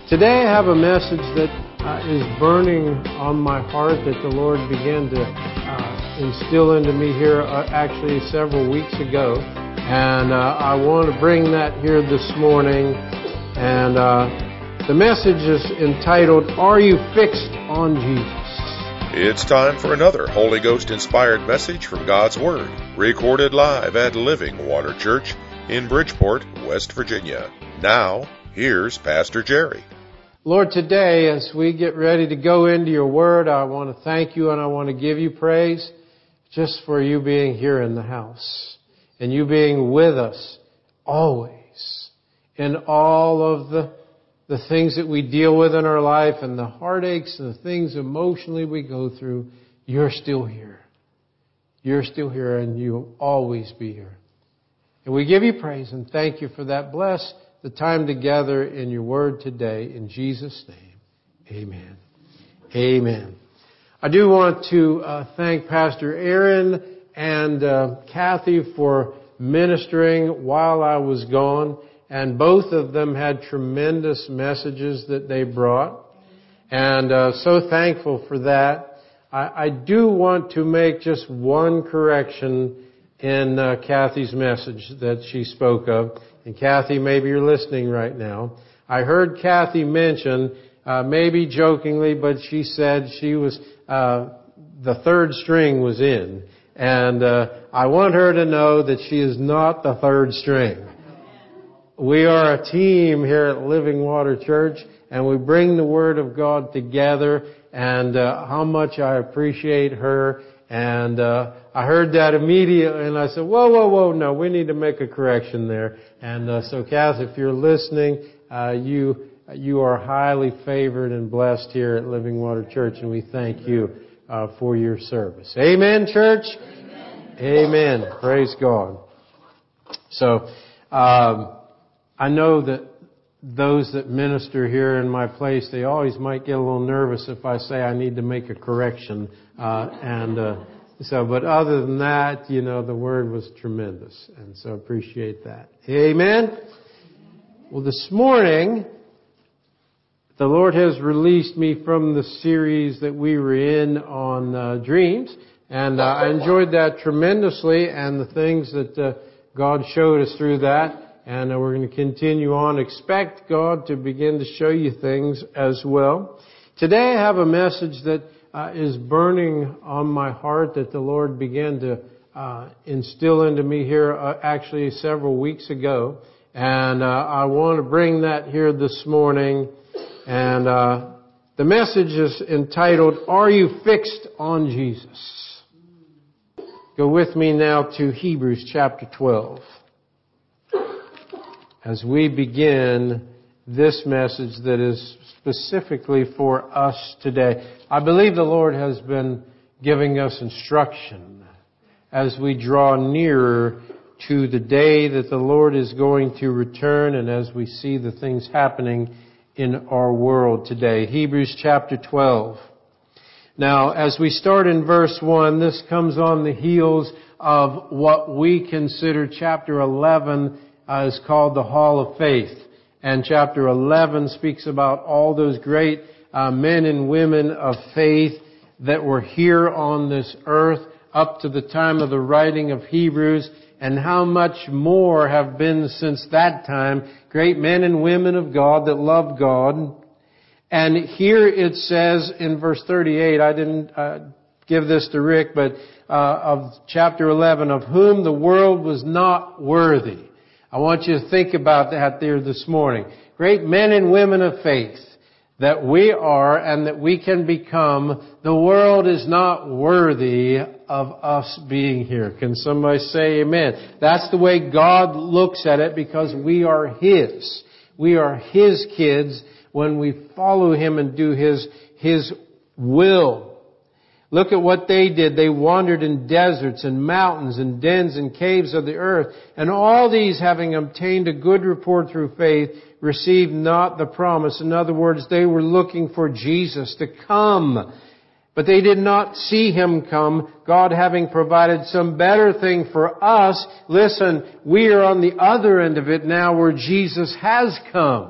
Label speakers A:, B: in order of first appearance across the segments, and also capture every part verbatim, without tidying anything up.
A: Today I have a message that uh, is burning on my heart that the Lord began to uh, instill into me here uh, actually several weeks ago. And uh, I want to bring that here this morning. And uh, the message is entitled, Are You Fixed on Jesus?
B: It's time for another Holy Ghost-inspired message from God's Word, recorded live at Living Water Church in Bridgeport, West Virginia. Now, here's Pastor Jerry.
A: Lord, today as we get ready to go into your Word, I want to thank you and I want to give you praise just for you being here in the house and you being with us always in all of the the things that we deal with in our life and the heartaches and the things emotionally we go through. You're still here. You're still here and you'll always be here. And we give you praise and thank you for that. Bless the time together in your word today. In Jesus' name, amen. Amen. I do want to uh, thank Pastor Aaron and uh, Kathy for ministering while I was gone. And both of them had tremendous messages that they brought. And uh, so thankful for that. I, I do want to make just one correction in uh, Kathy's message that she spoke of. And Kathy, maybe you're listening right now. I heard Kathy mention, uh, maybe jokingly, but she said she was, uh, the third string was in. And uh, I want her to know that she is not the third string. We are a team here at Living Water Church, and we bring the Word of God together, and uh, how much I appreciate her. And uh, I heard that immediately, and I said, whoa, whoa, whoa, no, we need to make a correction there. And uh, so, Kath, if you're listening, uh, you you are highly favored and blessed here at Living Water Church, and we thank you uh, for your service. Amen, church? Amen. Amen. Praise God. So, um, I know that those that minister here in my place, they always might get a little nervous if I say I need to make a correction. Uh, and uh, so, but other than that, you know, the word was tremendous. And so appreciate that. Amen. Well, this morning, the Lord has released me from the series that we were in on uh, dreams. And uh, I enjoyed that tremendously and the things that uh, God showed us through that. And we're going to continue on. Expect God to begin to show you things as well. Today I have a message that uh, is burning on my heart that the Lord began to uh, instill into me here uh, actually several weeks ago. And uh, I want to bring that here this morning. And uh, the message is entitled, Are You Fixed on Jesus? Go with me now to Hebrews chapter twelve. As we begin this message that is specifically for us today. I believe the Lord has been giving us instruction as we draw nearer to the day that the Lord is going to return and as we see the things happening in our world today. Hebrews chapter twelve. Now, as we start in verse one, this comes on the heels of what we consider chapter eleven Uh, is called the Hall of Faith. And chapter eleven speaks about all those great uh, men and women of faith that were here on this earth up to the time of the writing of Hebrews, and how much more have been since that time. Great men and women of God that love God. And here it says in verse thirty-eight, I didn't uh, give this to Rick, but uh, of chapter eleven, of whom the world was not worthy. I want you to think about that there this morning. Great men and women of faith that we are and that we can become. The world is not worthy of us being here. Can somebody say amen? That's the way God looks at it because we are His. We are His kids when we follow Him and do His, His will. Look at what they did. They wandered in deserts and mountains and dens and caves of the earth. And all these, having obtained a good report through faith, received not the promise. In other words, they were looking for Jesus to come. But they did not see Him come, God having provided some better thing for us. Listen, we are on the other end of it now where Jesus has come.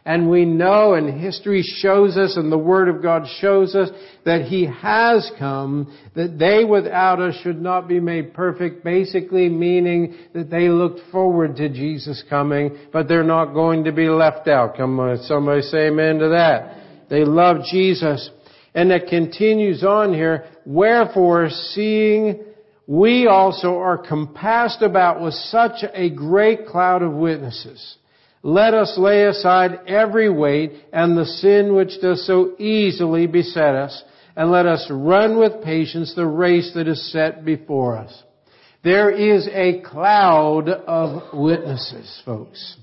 A: And we know, and history shows us, and the Word of God shows us, that He has come, that they without us should not be made perfect, basically meaning that they looked forward to Jesus coming, but they're not going to be left out. Come on, somebody say amen to that. They love Jesus. And it continues on here, wherefore, seeing we also are compassed about with such a great cloud of witnesses, let us lay aside every weight and the sin which does so easily beset us, and let us run with patience the race that is set before us. There is a cloud of witnesses, folks.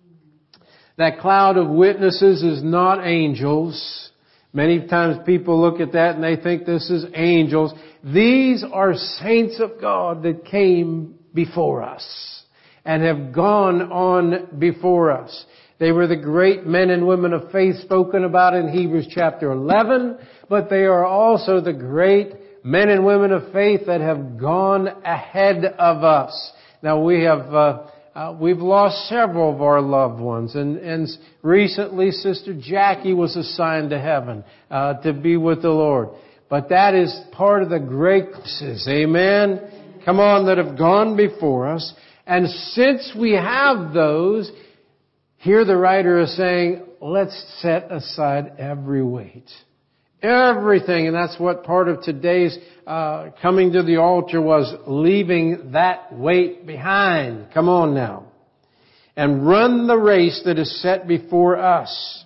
A: That cloud of witnesses is not angels. Many times people look at that and they think this is angels. These are saints of God that came before us and have gone on before us. They were the great men and women of faith spoken about in Hebrews chapter eleven, but they are also the great men and women of faith that have gone ahead of us. Now we have, uh, uh, we've lost several of our loved ones, and, and recently Sister Jackie was assigned to heaven, uh, to be with the Lord. But that is part of the great graces, amen? Come on, that have gone before us. And since we have those, here the writer is saying, let's set aside every weight. Everything. And that's what part of today's uh, coming to the altar was, leaving that weight behind. Come on now. And run the race that is set before us.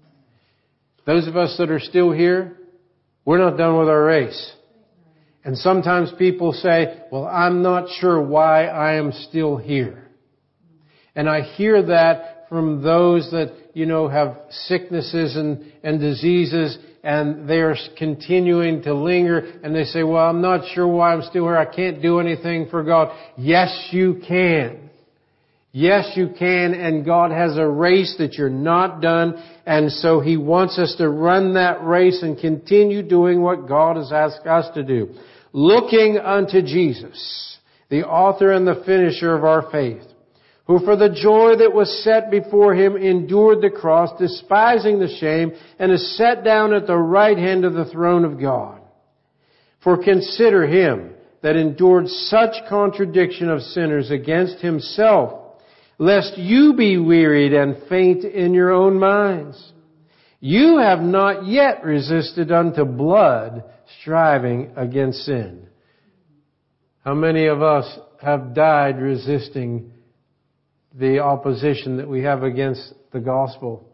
A: Those of us that are still here, we're not done with our race. And sometimes people say, well, I'm not sure why I am still here. And I hear that from those that, you know, have sicknesses and, and diseases, and they're continuing to linger, and they say, well, I'm not sure why I'm still here. I can't do anything for God. Yes, you can. Yes, you can, and God has a race that you're not done, and so He wants us to run that race and continue doing what God has asked us to do. Looking unto Jesus, the author and the finisher of our faith, who for the joy that was set before Him endured the cross, despising the shame, and is set down at the right hand of the throne of God. For consider Him that endured such contradiction of sinners against Himself, lest you be wearied and faint in your own minds. You have not yet resisted unto blood, striving against sin. How many of us have died resisting the opposition that we have against the gospel?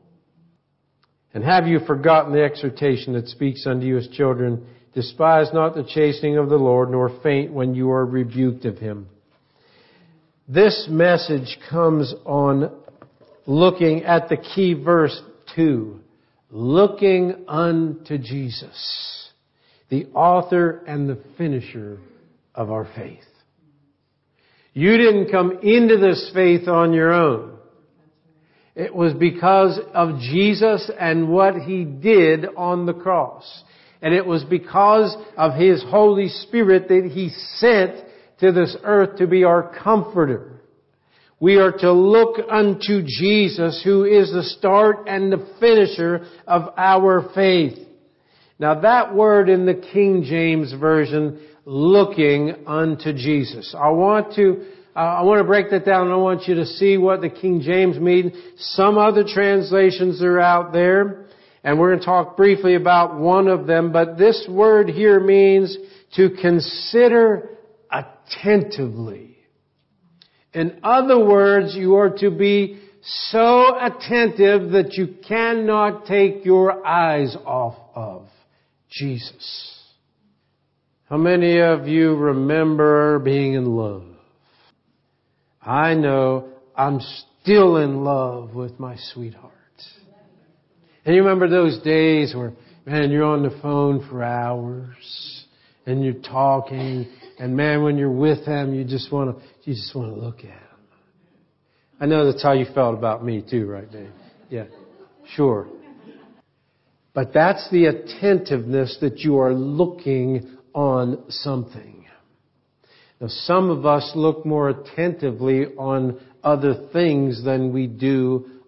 A: And have you forgotten the exhortation that speaks unto you as children? Despise not the chastening of the Lord, nor faint when you are rebuked of Him. This message comes on looking at the key verse two. Looking unto Jesus, the author and the finisher of our faith. You didn't come into this faith on your own. It was because of Jesus and what He did on the cross. And it was because of His Holy Spirit that He sent to this earth to be our comforter. We are to look unto Jesus, who is the start and the finisher of our faith. Now that word in the King James Version, looking unto Jesus. I want to, uh, I want to break that down, and I want you to see what the King James means. Some other translations are out there, and we're going to talk briefly about one of them, but this word here means to consider attentively. In other words, you are to be so attentive that you cannot take your eyes off of Jesus. How many of you remember being in love? I know I'm still in love with my sweetheart. And you remember those days where, man, you're on the phone for hours and you're talking, and man, when you're with him, you just want to, you just want to look at him. I know that's how you felt about me too, right, Dave? Yeah, sure. But that's the attentiveness that you are looking on something. Now, some of us look more attentively on other things than we do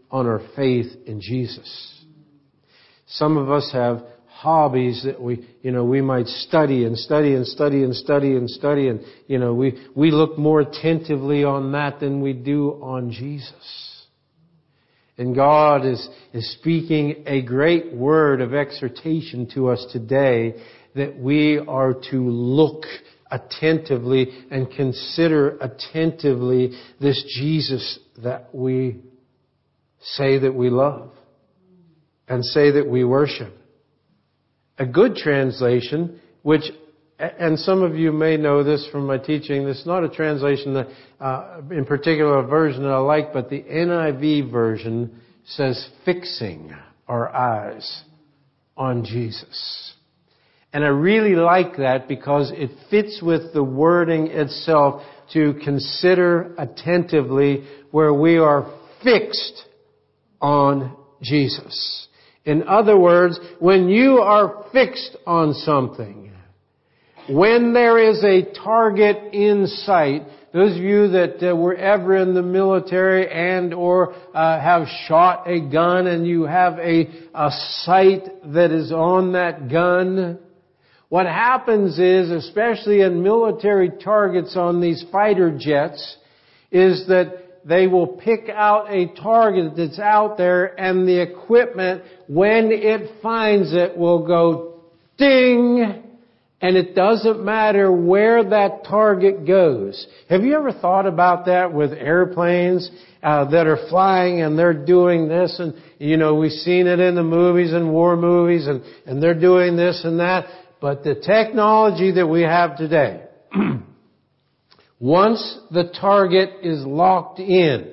A: on our faith in Jesus. Some of us have hobbies that we, you know, we might study and study and study and study and study and, you know, we, we look more attentively on that than we do on Jesus. And God is, is speaking a great word of exhortation to us today that we are to look attentively and consider attentively this Jesus that we say that we love and say that we worship. A good translation, which, and some of you may know this from my teaching, this is not a translation that, uh, in particular a version that I like, but the N I V version says fixing our eyes on Jesus. And I really like that because it fits with the wording itself to consider attentively where we are fixed on Jesus. In other words, when you are fixed on something, when there is a target in sight, those of you that uh, were ever in the military and or uh, have shot a gun and you have a, a sight that is on that gun, what happens is, especially in military targets on these fighter jets, is that they will pick out a target that's out there and the equipment, when it finds it, will go ding, and it doesn't matter where that target goes. Have you ever thought about that with airplanes uh, that are flying and they're doing this? And, you know, we've seen it in the movies and war movies and, and they're doing this and that. But the technology that we have today, once the target is locked in,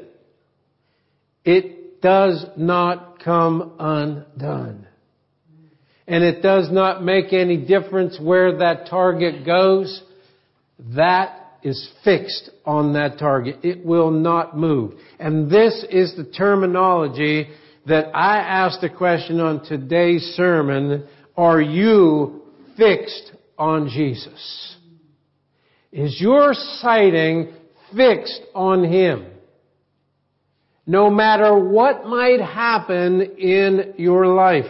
A: it does not come undone. And it does not make any difference where that target goes. That is fixed on that target. It will not move. And this is the terminology that I asked the question on today's sermon. Are you fixed on Jesus? Is your sighting fixed on Him? No matter what might happen in your life.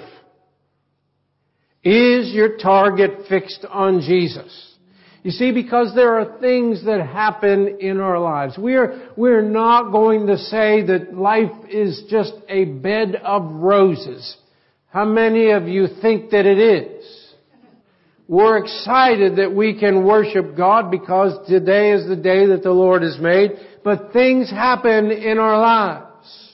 A: Is your target fixed on Jesus? You see, because there are things that happen in our lives. We're, we're not going to say that life is just a bed of roses. How many of you think that it is? We're excited that we can worship God because today is the day that the Lord has made. But things happen in our lives.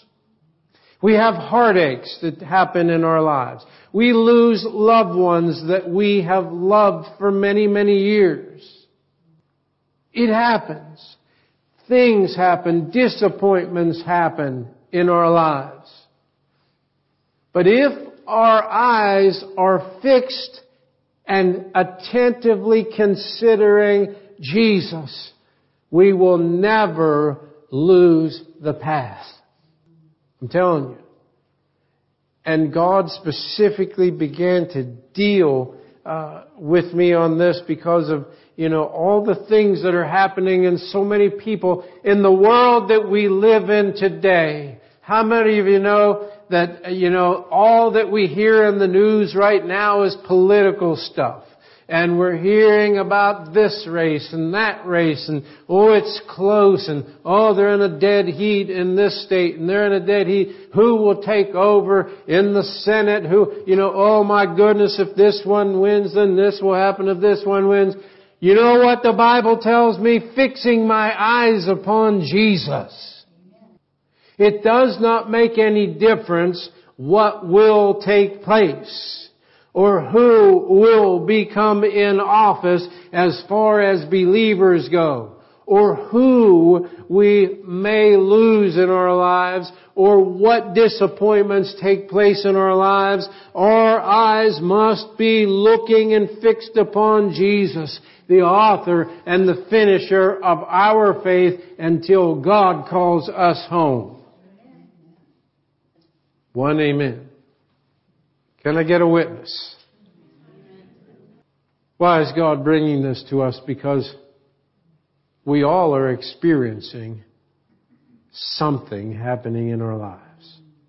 A: We have heartaches that happen in our lives. We lose loved ones that we have loved for many, many years. It happens. Things happen. Disappointments happen in our lives. But if our eyes are fixed and attentively considering Jesus, we will never lose the path. I'm telling you. And God specifically began to deal uh, with me on this because of, you know, all the things that are happening in so many people in the world that we live in today. How many of you know that, you know, all that we hear in the news right now is political stuff? And we're hearing about this race and that race and, oh, it's close and, oh, they're in a dead heat in this state and they're in a dead heat. Who will take over in the Senate? Who, you know, oh my goodness, if this one wins, then this will happen if this one wins. You know what the Bible tells me? Fixing my eyes upon Jesus. It does not make any difference what will take place or who will become in office as far as believers go, or who we may lose in our lives, or what disappointments take place in our lives. Our eyes must be looking and fixed upon Jesus, the author and the finisher of our faith, until God calls us home. One amen. Can I get a witness? Why is God bringing this to us? Because we all are experiencing something happening in our lives.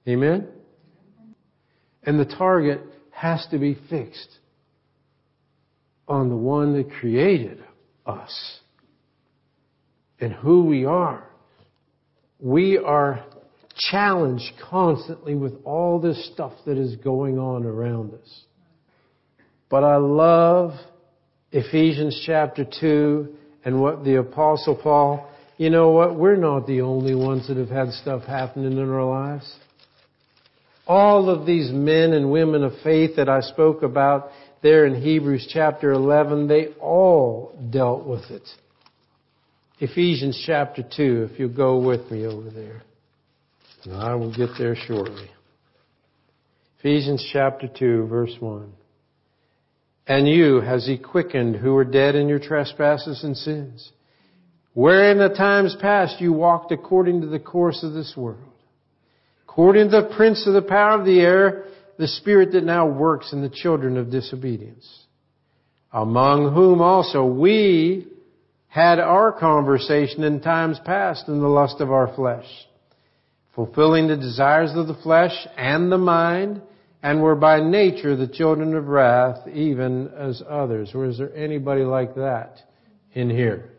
A: Amen? And the target has to be fixed on the one that created us and who we are. We are challenged constantly with all this stuff that is going on around us. But I love Ephesians chapter two and what the Apostle Paul, you know what? We're not the only ones that have had stuff happening in our lives. All of these men and women of faith that I spoke about there in Hebrews chapter eleven, they all dealt with it. Ephesians chapter two, if you'll go with me over there. And I will get there shortly. Ephesians chapter two, verse one. And you has He quickened who were dead in your trespasses and sins, wherein the times past you walked according to the course of this world, according to the prince of the power of the air, the spirit that now works in the children of disobedience, among whom also we had our conversation in times past in the lust of our flesh, fulfilling the desires of the flesh and the mind, and were by nature the children of wrath, even as others. Or is there anybody like that in here?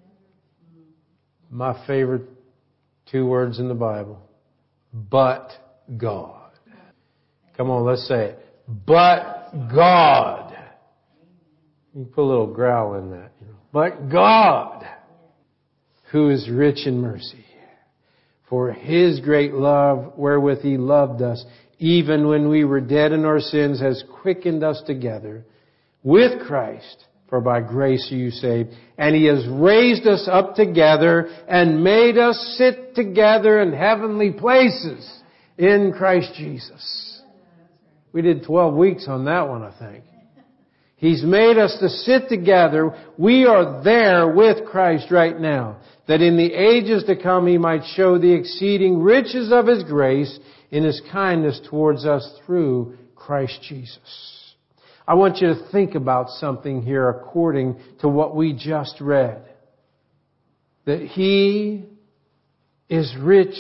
A: My favorite two words in the Bible. But God. Come on, let's say it. But God. You can put a little growl in that. You know. But God, who is rich in mercy, for His great love wherewith He loved us, even when we were dead in our sins, has quickened us together with Christ. For by grace are you saved. And He has raised us up together and made us sit together in heavenly places in Christ Jesus. We did twelve weeks on that one, I think. He's made us to sit together. We are there with Christ right now, that in the ages to come He might show the exceeding riches of His grace in His kindness towards us through Christ Jesus. I want you to think about something here according to what we just read. That He is rich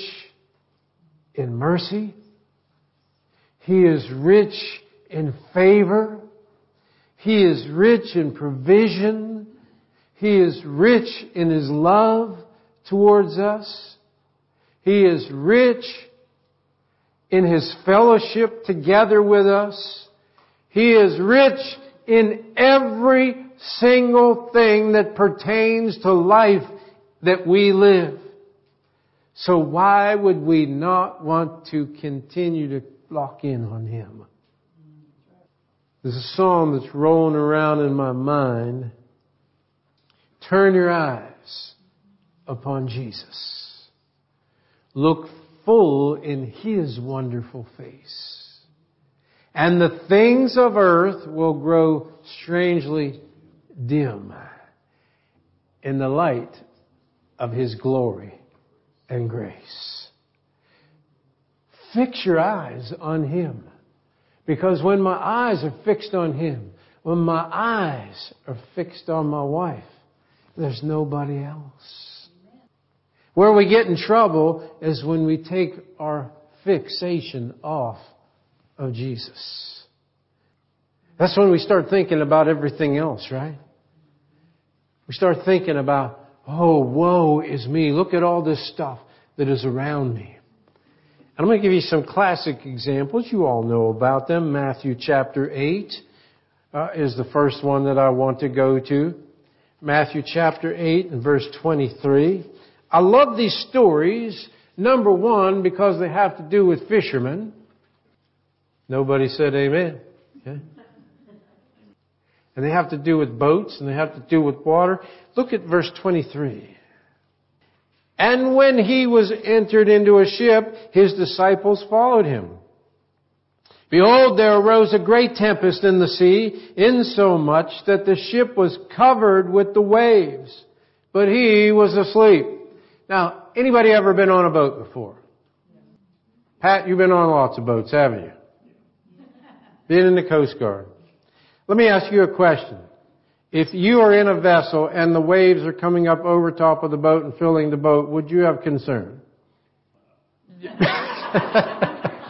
A: in mercy. He is rich in favor. He is rich in provision. He is rich in His love towards us. He is rich in His fellowship together with us. He is rich in every single thing that pertains to life that we live. So why would we not want to continue to lock in on Him? There's a song that's rolling around in my mind. Turn your eyes upon Jesus. Look full in His wonderful face. And the things of earth will grow strangely dim in the light of His glory and grace. Fix your eyes on Him. Because when my eyes are fixed on Him, when my eyes are fixed on my wife, there's nobody else. Where we get in trouble is when we take our fixation off of Jesus. That's when we start thinking about everything else, right? We start thinking about, oh, woe is me. Look at all this stuff that is around me. I'm going to give you some classic examples. You all know about them. Matthew chapter eight uh, is the first one that I want to go to. Matthew chapter eight and verse twenty-three. I love these stories. Number one, because they have to do with fishermen. Nobody said amen. Okay. And they have to do with boats and they have to do with water. Look at verse twenty-three. And when He was entered into a ship, His disciples followed Him. Behold, there arose a great tempest in the sea, insomuch that the ship was covered with the waves. But He was asleep. Now, anybody ever been on a boat before? Pat, you've been on lots of boats, haven't you? Been in the Coast Guard. Let me ask you a question. If you are in a vessel and the waves are coming up over top of the boat and filling the boat, would you have concern?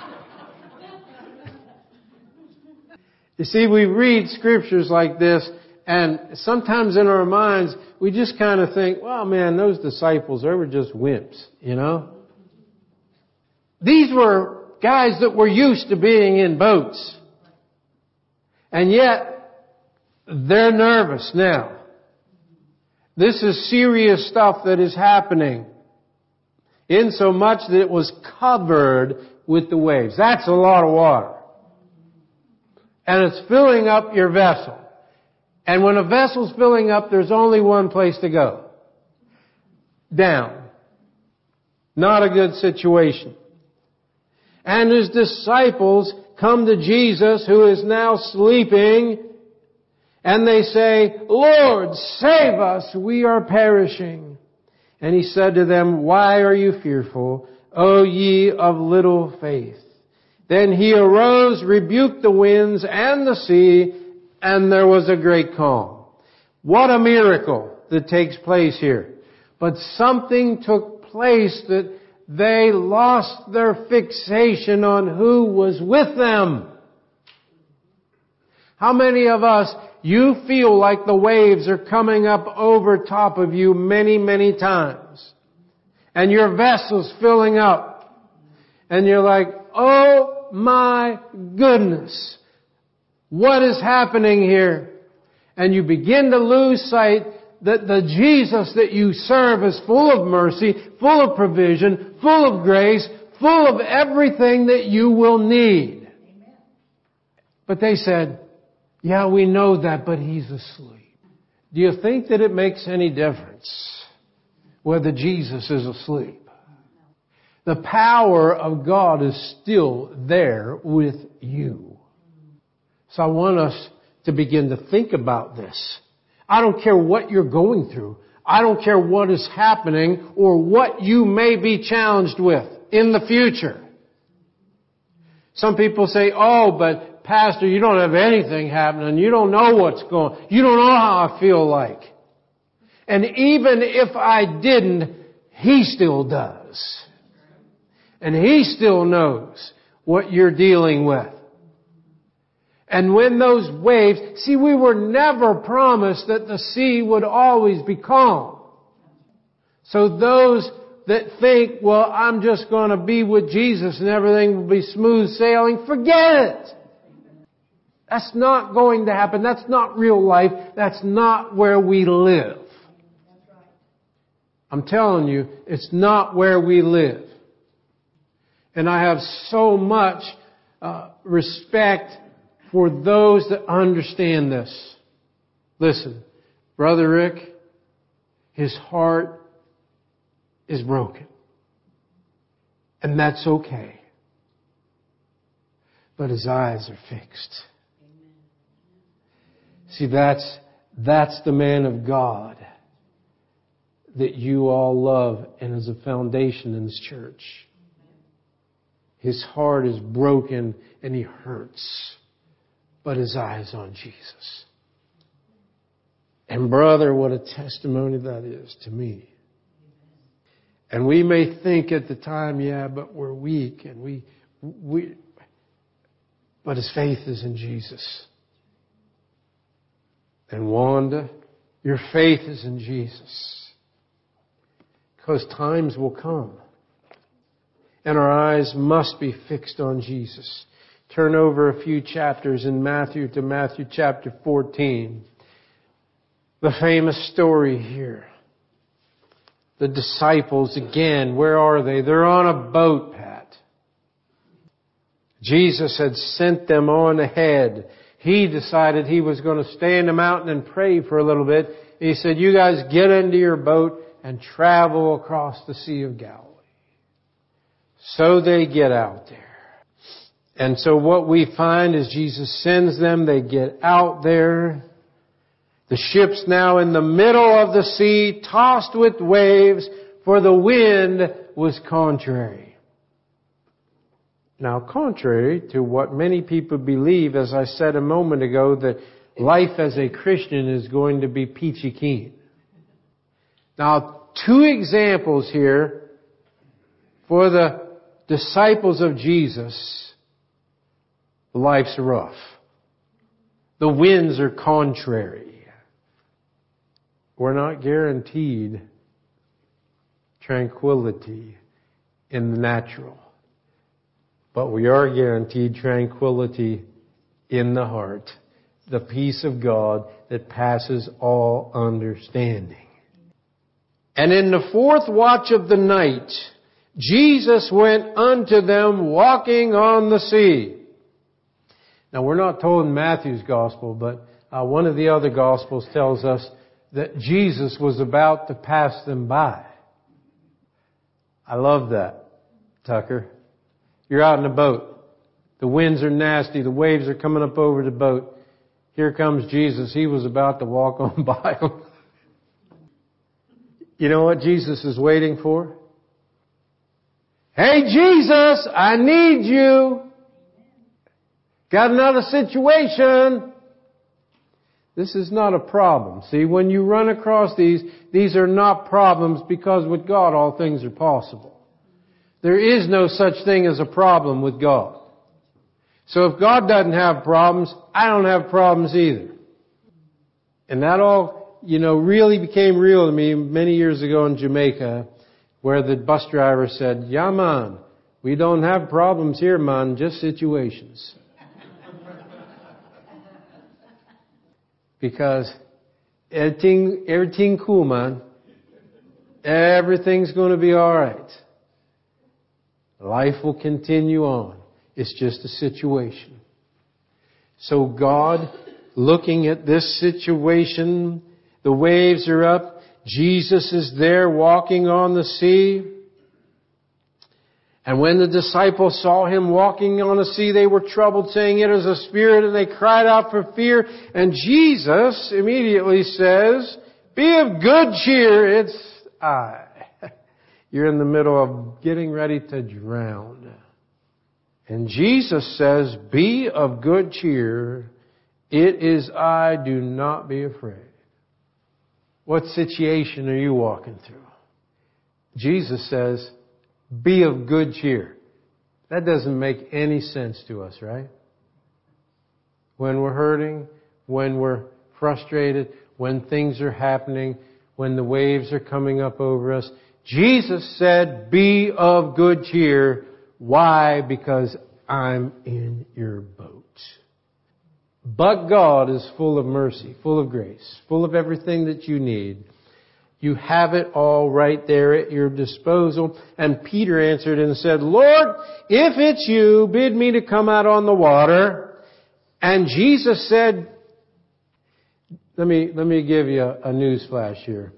A: You see, we read scriptures like this, and sometimes in our minds, we just kind of think, well, man, those disciples, they were just wimps, you know? These were guys that were used to being in boats. And yet, they're nervous now. This is serious stuff that is happening. In so much that it was covered with the waves. That's a lot of water. And it's filling up your vessel. And when a vessel's filling up, there's only one place to go. Down. Not a good situation. And his disciples come to Jesus, who is now sleeping, and they say, Lord, save us, we are perishing. And he said to them, why are you fearful, O ye of little faith? Then he arose, rebuked the winds and the sea, and there was a great calm. What a miracle that takes place here. But something took place that they lost their fixation on who was with them. How many of us, you feel like the waves are coming up over top of you many, many times. And your vessel's filling up. And you're like, oh my goodness. What is happening here? And you begin to lose sight that the Jesus that you serve is full of mercy, full of provision, full of grace, full of everything that you will need. Amen. But they said, yeah, we know that, but he's asleep. Do you think that it makes any difference whether Jesus is asleep? The power of God is still there with you. So I want us to begin to think about this. I don't care what you're going through. I don't care what is happening or what you may be challenged with in the future. Some people say, oh, but Pastor, you don't have anything happening. You don't know what's going on. You don't know how I feel like. And even if I didn't, He still does. And He still knows what you're dealing with. And when those waves, see, we were never promised that the sea would always be calm. So those that think, well, I'm just going to be with Jesus and everything will be smooth sailing, forget it. That's not going to happen. That's not real life. That's not where we live. I'm telling you, it's not where we live. And I have so much uh, respect for those that understand this. Listen, Brother Rick, his heart is broken. And that's okay. But his eyes are fixed. See, that's, that's the man of God that you all love and is a foundation in this church. His heart is broken and he hurts. But his eyes on Jesus. And brother, what a testimony that is to me. And we may think at the time, yeah, but we're weak and we, we, but his faith is in Jesus. And Wanda, your faith is in Jesus. Because times will come. And our eyes must be fixed on Jesus. Turn over a few chapters in Matthew to Matthew chapter fourteen. The famous story here. The disciples again, where are they? They're on a boat, Pat. Jesus had sent them on ahead. He decided he was going to stay in the mountain and pray for a little bit. He said, you guys get into your boat and travel across the Sea of Galilee. So they get out there. And so what we find is Jesus sends them, they get out there. The ship's now in the middle of the sea, tossed with waves, for the wind was contrary. Now, contrary to what many people believe, as I said a moment ago, that life as a Christian is going to be peachy keen. Now, two examples here for the disciples of Jesus. Life's rough. The winds are contrary. We're not guaranteed tranquility in the natural, but we are guaranteed tranquility in the heart, the peace of God that passes all understanding. And in the fourth watch of the night, Jesus went unto them walking on the sea. Now, we're not told in Matthew's gospel, but uh, one of the other gospels tells us that Jesus was about to pass them by. I love that, Tucker. You're out in a boat. The winds are nasty. The waves are coming up over the boat. Here comes Jesus. He was about to walk on by them. You know what Jesus is waiting for? Hey, Jesus, I need you. Got another situation. This is not a problem. See, when you run across these, these are not problems, because with God all things are possible. There is no such thing as a problem with God. So if God doesn't have problems, I don't have problems either. And that all, you know, really became real to me many years ago in Jamaica, where the bus driver said, "Yeah, man, we don't have problems here, man, just situations." Because everything, everything cool, man. Everything's going to be all right. Life will continue on. It's just a situation. So God, looking at this situation, the waves are up. Jesus is there walking on the sea. And when the disciples saw him walking on the sea, they were troubled, saying, "It is a spirit," and they cried out for fear. And Jesus immediately says, "Be of good cheer, it's I." You're in the middle of getting ready to drown. And Jesus says, "Be of good cheer, it is I, do not be afraid." What situation are you walking through? Jesus says, "Be of good cheer." That doesn't make any sense to us, right? When we're hurting, when we're frustrated, when things are happening, when the waves are coming up over us, Jesus said, "Be of good cheer." Why? Because I'm in your boat. But God is full of mercy, full of grace, full of everything that you need. You have it all right there at your disposal. And Peter answered and said, "Lord, if it's you, bid me to come out on the water." And Jesus said, let me, let me give you a, a news flash here.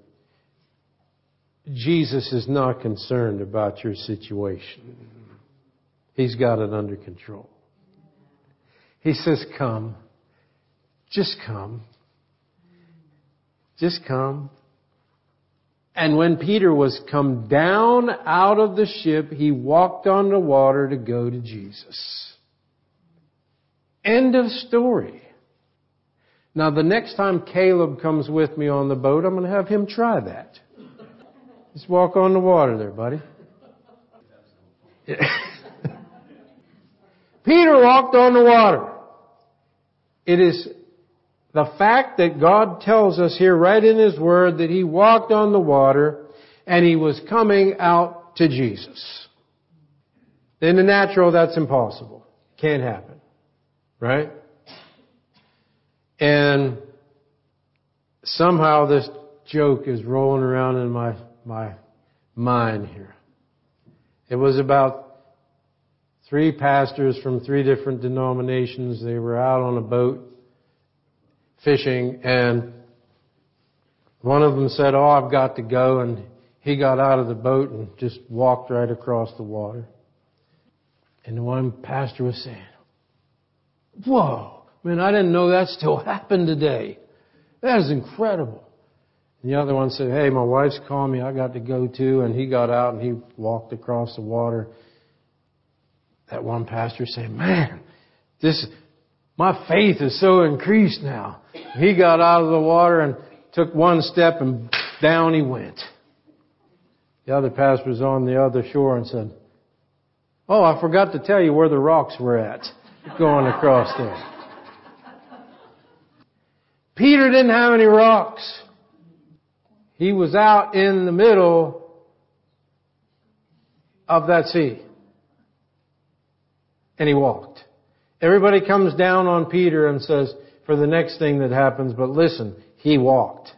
A: Jesus is not concerned about your situation. He's got it under control. He says, "Come. Just come. Just come." And when Peter was come down out of the ship, he walked on the water to go to Jesus. End of story. Now, the next time Caleb comes with me on the boat, I'm going to have him try that. Just walk on the water there, buddy. Peter walked on the water. It is the fact that God tells us here right in His Word that He walked on the water and He was coming out to Jesus. In the natural, that's impossible. Can't happen. Right? And somehow this joke is rolling around in my, my mind here. It was about three pastors from three different denominations. They were out on a boat fishing, and one of them said, "Oh, I've got to go," and he got out of the boat and just walked right across the water. And the one pastor was saying, "Whoa, man, I didn't know that still happened today. That is incredible." And the other one said, "Hey, my wife's calling me, I got to go too." And he got out and he walked across the water. That one pastor said, "Man, this, my faith is so increased now." He got out of the water and took one step and down he went. The other pastor was on the other shore and said, "Oh, I forgot to tell you where the rocks were at going across there." Peter didn't have any rocks. He was out in the middle of that sea. And he walked. Everybody comes down on Peter and says, for the next thing that happens, but listen, he walked.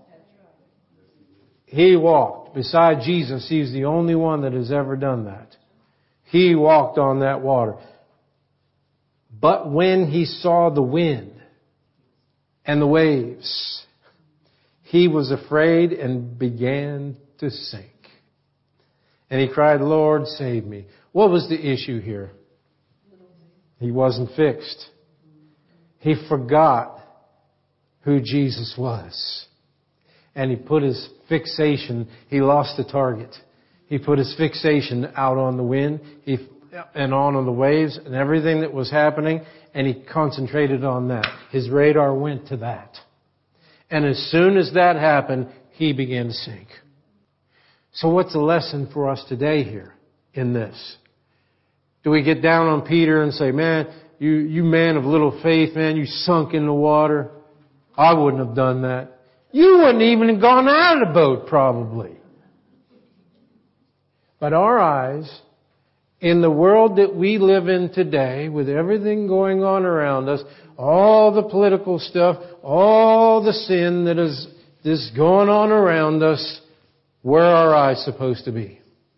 A: He walked. Beside Jesus, he's the only one that has ever done that. He walked on that water. But when he saw the wind and the waves, he was afraid and began to sink. And he cried, Lord, save me. What was the issue here? He wasn't fixed. He forgot who Jesus was. And he put his fixation, he lost the target. He put his fixation out on the wind he, and on on the waves and everything that was happening, and he concentrated on that. His radar went to that. And as soon as that happened, he began to sink. So what's the lesson for us today here in this? Do we get down on Peter and say, man, you, you man of little faith, man, you sunk in the water? I wouldn't have done that. You wouldn't even have gone out of the boat, probably. But our eyes, in the world that we live in today, with everything going on around us, all the political stuff, all the sin that is, is going on around us, where are our eyes supposed to be?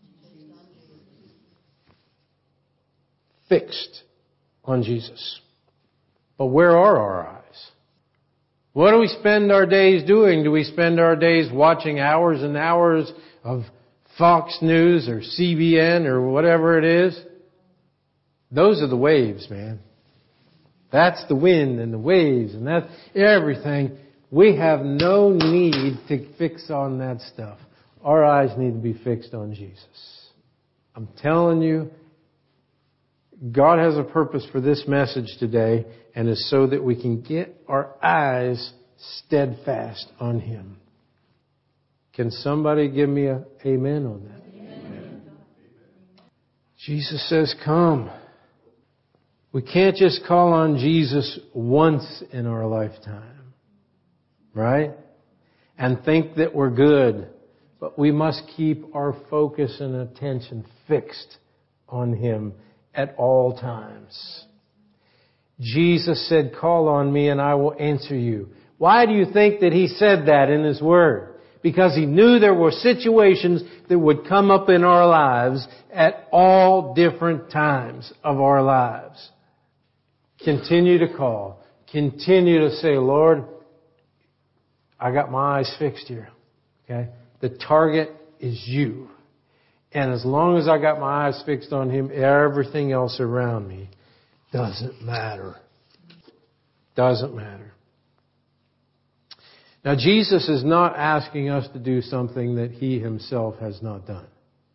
A: Fixed on Jesus. But where are our eyes? What do we spend our days doing? Do we spend our days watching hours and hours of Fox News or C B N or whatever it is? Those are the waves, man. That's the wind and the waves and that's everything. We have no need to fix on that stuff. Our eyes need to be fixed on Jesus. I'm telling you, God has a purpose for this message today, and it's so that we can get our eyes steadfast on Him. Can somebody give me a amen on that? Amen. Jesus says, come. We can't just call on Jesus once in our lifetime, right? And think that we're good. But we must keep our focus and attention fixed on Him at all times. Jesus said, call on me and I will answer you. Why do you think that He said that in His Word? Because He knew there were situations that would come up in our lives at all different times of our lives. Continue to call. Continue to say, Lord, I got my eyes fixed here. Okay? The target is you. And as long as I got my eyes fixed on Him, everything else around me doesn't matter. Doesn't matter. Now, Jesus is not asking us to do something that He Himself has not done.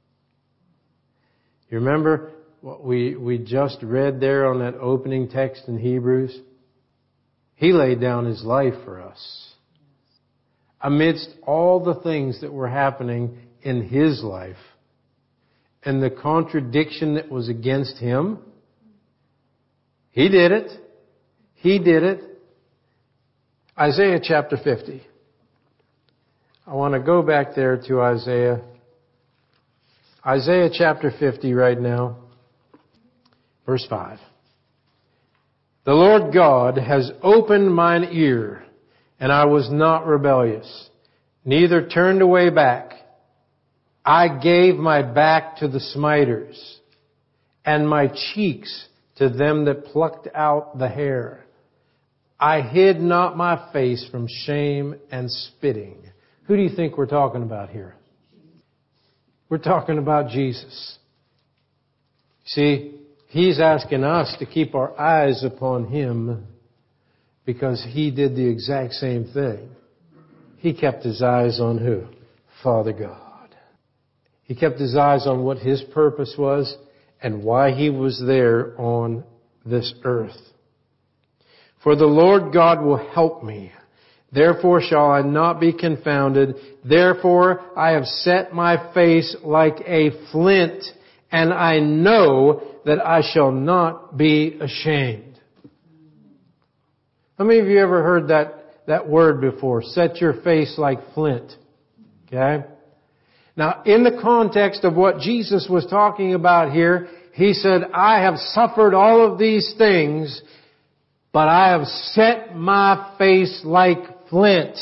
A: You remember what we, we just read there on that opening text in Hebrews? He laid down His life for us. Amidst all the things that were happening in His life and the contradiction that was against Him, He did it. He did it. Isaiah chapter fifty. I want to go back there to Isaiah. Isaiah chapter fifty right now. Verse five. The Lord God has opened mine ear, and I was not rebellious, neither turned away back. I gave my back to the smiters, and my cheeks to them that plucked out the hair. I hid not my face from shame and spitting. Who do you think we're talking about here? We're talking about Jesus. See, He's asking us to keep our eyes upon Him because He did the exact same thing. He kept His eyes on who? Father God. He kept His eyes on what His purpose was and why He was there on this earth. For the Lord God will help me. Therefore shall I not be confounded. Therefore I have set my face like a flint, and I know that I shall not be ashamed. How many of you ever heard that, that word before. Set your face like flint. Okay? Now, in the context of what Jesus was talking about here, He said, I have suffered all of these things, but I have set my face like flint.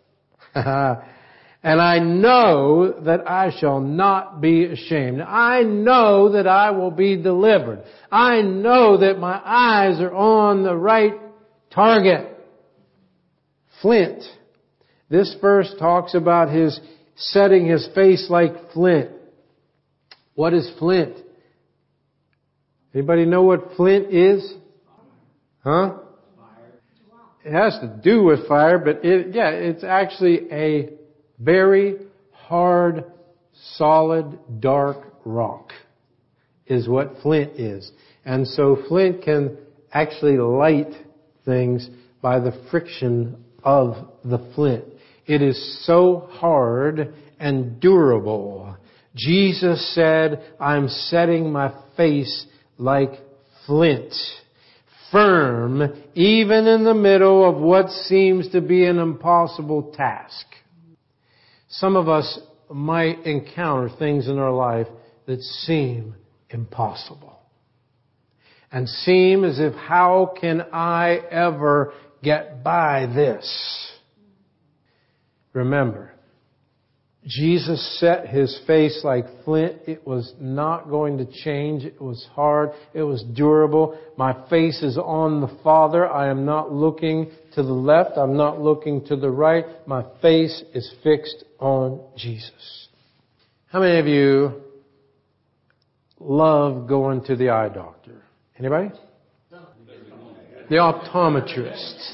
A: And I know that I shall not be ashamed. I know that I will be delivered. I know that my eyes are on the right target. Flint. This verse talks about His setting His face like flint. What is flint? Anybody know what flint is? Huh? It has to do with fire, but it, yeah, it's actually a very hard, solid, dark rock is what flint is. And so flint can actually light things by the friction of the flint. It is so hard and durable. Jesus said, I'm setting my face like flint. Firm, even in the middle of what seems to be an impossible task. Some of us might encounter things in our life that seem impossible. And seem as if, how can I ever get by this? Remember, Jesus set His face like flint. It was not going to change. It was hard. It was durable. My face is on the Father. I am not looking to the left. I'm not looking to the right. My face is fixed on Jesus. How many of you love going to the eye doctor? Anybody? The optometrist.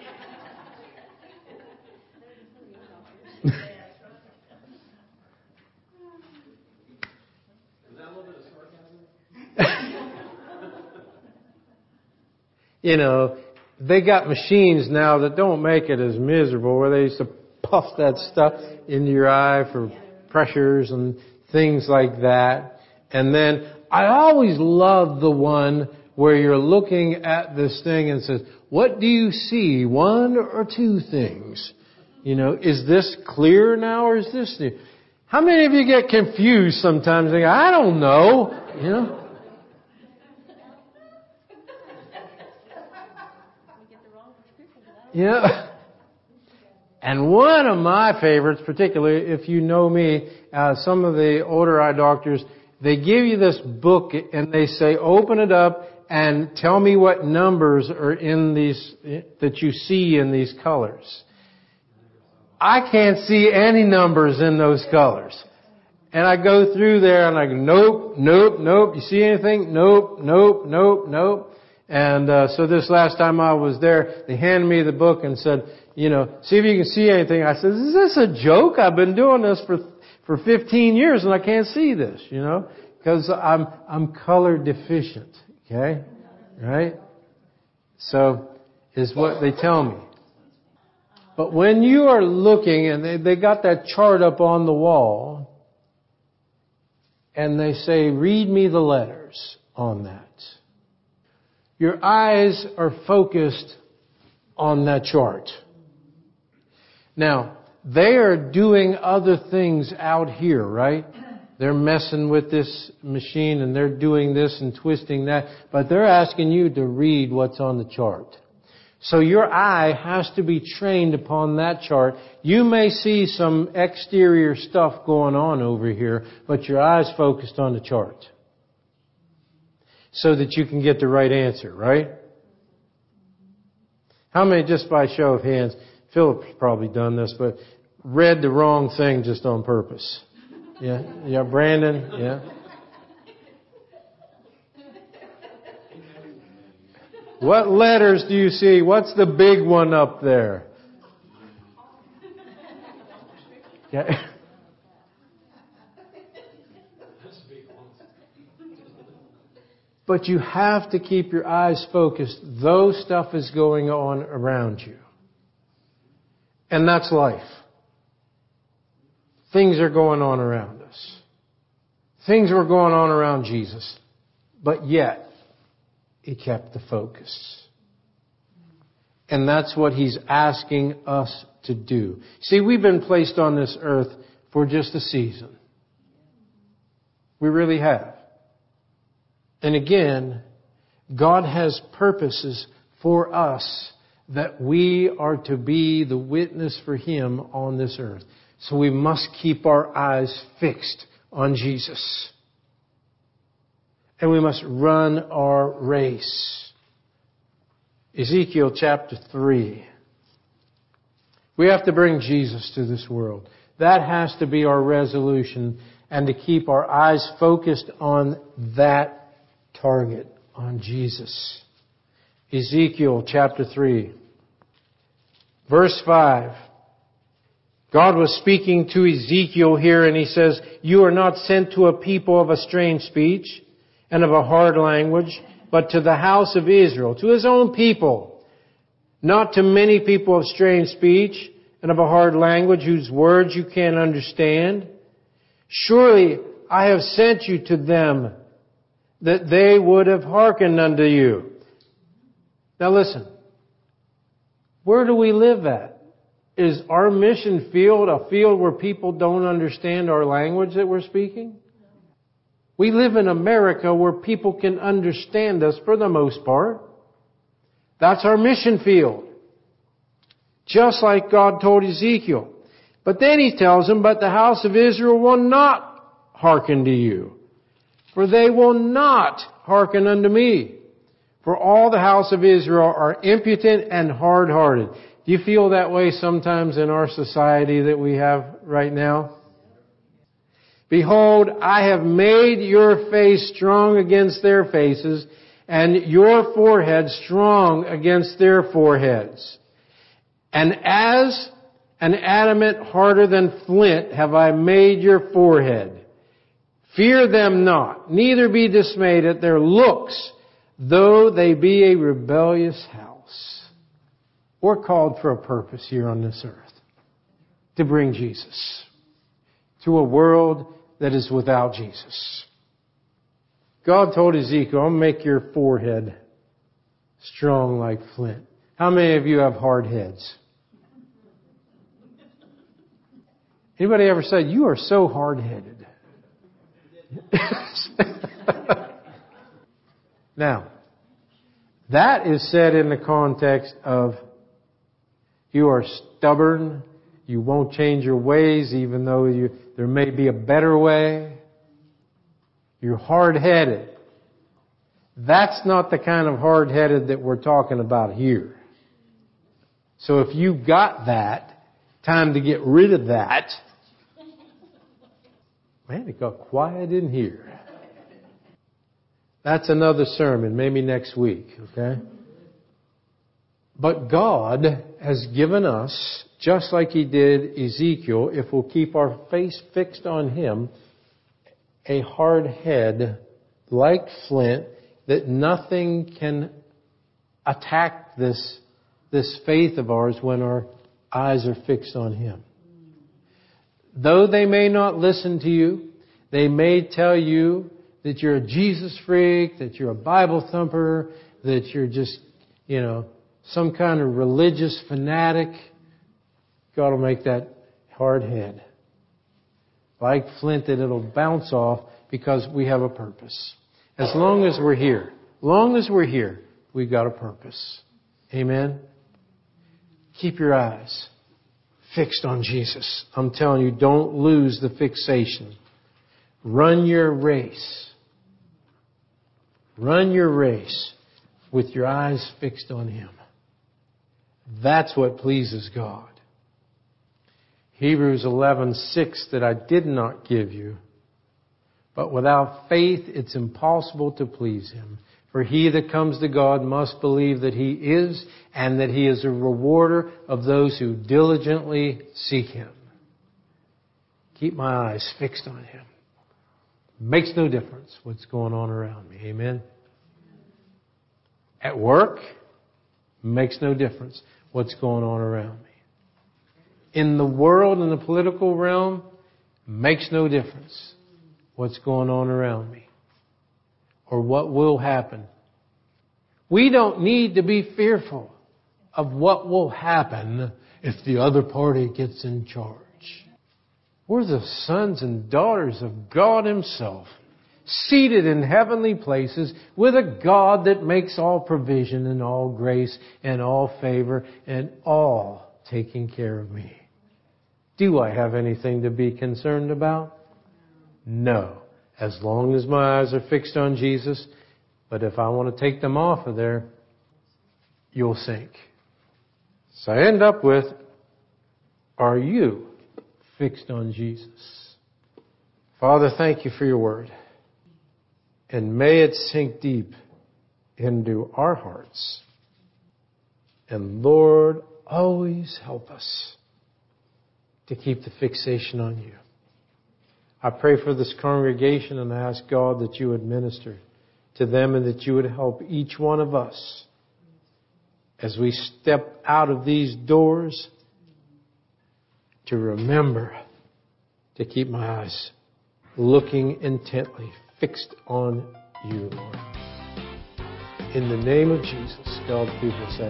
A: You know, they got machines now that don't make it as miserable, where they used to puff that stuff into your eye for pressures and things like that. And then I always loved the one where you're looking at this thing and says, what do you see? One or two things? You know, is this clear now or is this new? How many of you get confused sometimes and go, I don't know, you know? Yeah. And one of my favorites, particularly if you know me, uh, some of the older eye doctors, they give you this book and they say, open it up and tell me what numbers are in these, that you see in these colors. I can't see any numbers in those colors. And I go through there and I go, nope, nope, nope. You see anything? Nope, nope, nope, nope. And uh, so this last time I was there, they handed me the book and said, you know, see if you can see anything. I said, is this a joke? I've been doing this for for fifteen years and I can't see this, you know, because I'm I'm color deficient. Okay, right? So is what they tell me. But when you are looking, and they, they got that chart up on the wall, and they say, read me the letters on that. Your eyes are focused on that chart. Now, they are doing other things out here, right? They're messing with this machine and they're doing this and twisting that, but they're asking you to read what's on the chart. So your eye has to be trained upon that chart. You may see some exterior stuff going on over here, but your eye's focused on the chart. So that you can get the right answer, right? How many, just by show of hands, Philip's probably done this, but read the wrong thing just on purpose? Yeah, yeah, Brandon, yeah. What letters do you see? What's the big one up there? Okay. But you have to keep your eyes focused, though stuff is going on around you. And that's life. Things are going on around us. Things were going on around Jesus. But yet, He kept the focus. And that's what He's asking us to do. See, we've been placed on this earth for just a season. We really have. And again, God has purposes for us that we are to be the witness for Him on this earth. So we must keep our eyes fixed on Jesus. And we must run our race. Ezekiel chapter three. We have to bring Jesus to this world. That has to be our resolution, and to keep our eyes focused on that target, on Jesus. Ezekiel chapter three, verse five. God was speaking to Ezekiel here, and He says, "You are not sent to a people of a strange speech and of a hard language, but to the house of Israel," to His own people, "not to many people of strange speech and of a hard language whose words you can't understand. Surely I have sent you to them that they would have hearkened unto you." Now listen, where do we live at? Is our mission field a field where people don't understand our language that we're speaking? We live in America where people can understand us for the most part. That's our mission field. Just like God told Ezekiel. But then He tells him, "But the house of Israel will not hearken to you. For they will not hearken unto me. For all the house of Israel are impudent and hard-hearted." Do you feel that way sometimes in our society that we have right now? "Behold, I have made your face strong against their faces, and your forehead strong against their foreheads. And as an adamant harder than flint have I made your forehead. Fear them not, neither be dismayed at their looks, though they be a rebellious house." We're called for a purpose here on this earth. To bring Jesus to a world that is without Jesus. God told Ezekiel, "I'll make your forehead strong like flint." How many of you have hard heads? Anybody ever said, "You are so hard-headed"? Now, that is said in the context of you are stubborn, you won't change your ways even though you, there may be a better way. You're hard-headed. That's not the kind of hard-headed that we're talking about here. So if you got that, time to get rid of that. Man, it got quiet in here. That's another sermon, maybe next week, okay? But God has given us, just like He did Ezekiel, if we'll keep our face fixed on Him, a hard head like flint that nothing can attack this, this faith of ours when our eyes are fixed on Him. Though they may not listen to you, they may tell you that you're a Jesus freak, that you're a Bible thumper, that you're just, you know, some kind of religious fanatic. God will make that hard head like flint that it'll bounce off because we have a purpose. As long as we're here, long as we're here, we've got a purpose. Amen? Keep your eyes fixed on Jesus. I'm telling you, don't lose the fixation. Run your race. Run your race with your eyes fixed on Him. That's what pleases God. Hebrews eleven six that I did not give you. But without faith it's impossible to please Him. For he that comes to God must believe that He is, and that He is a rewarder of those who diligently seek Him. Keep my eyes fixed on Him. Makes no difference what's going on around me. Amen? At work, makes no difference what's going on around me. In the world, in the political realm, makes no difference what's going on around me or what will happen. We don't need to be fearful of what will happen if the other party gets in charge. We're the sons and daughters of God Himself, seated in heavenly places with a God that makes all provision and all grace and all favor and all taking care of me. Do I have anything to be concerned about? No. As long as my eyes are fixed on Jesus. But if I want to take them off of there, you'll sink. So I end up with, are you fixed on Jesus? Father, thank you for your word. And may it sink deep into our hearts. And Lord, always help us to keep the fixation on you. I pray for this congregation and I ask God that you would minister to them and that you would help each one of us as we step out of these doors to remember to keep my eyes looking intently fixed on you, Lord. In the name of Jesus, God's people say,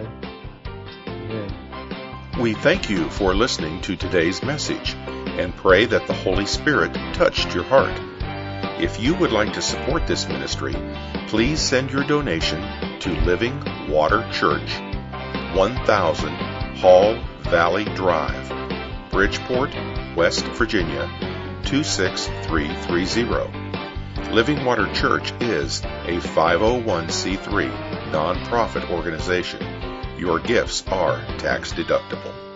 A: amen.
B: We thank you for listening to today's message and pray that the Holy Spirit touched your heart. If you would like to support this ministry, please send your donation to Living Water Church, one thousand Hall Valley Drive, Bridgeport, West Virginia, two six three three zero. Living Water Church is a five oh one c three nonprofit organization. Your gifts are tax deductible.